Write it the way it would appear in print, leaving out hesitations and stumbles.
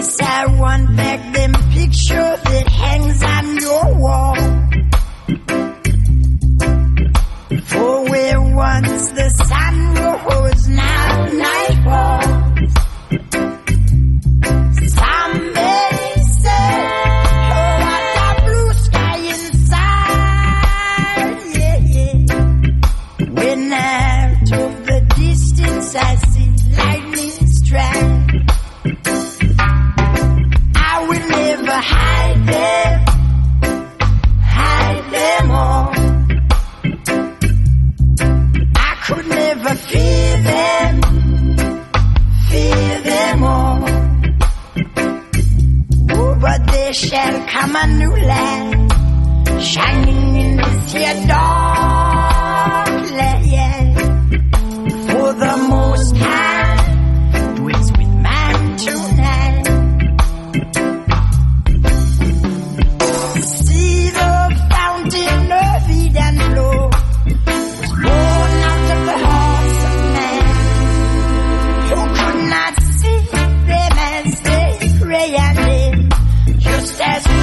Yes, I want back them picture that hangs on your wall. For where once the sun rose, now night falls. Some may say, oh, what a blue sky inside. Yeah, yeah. When out of the distance I see lightning strike. I will never hide them all. I could never fear them all. Oh, but there shall come a new light, shining in this here dark land. For the Most High dwells with man tonight. See the fountain of Eden flow, was born out of the hearts of man, who could not see them as they pray and live, just as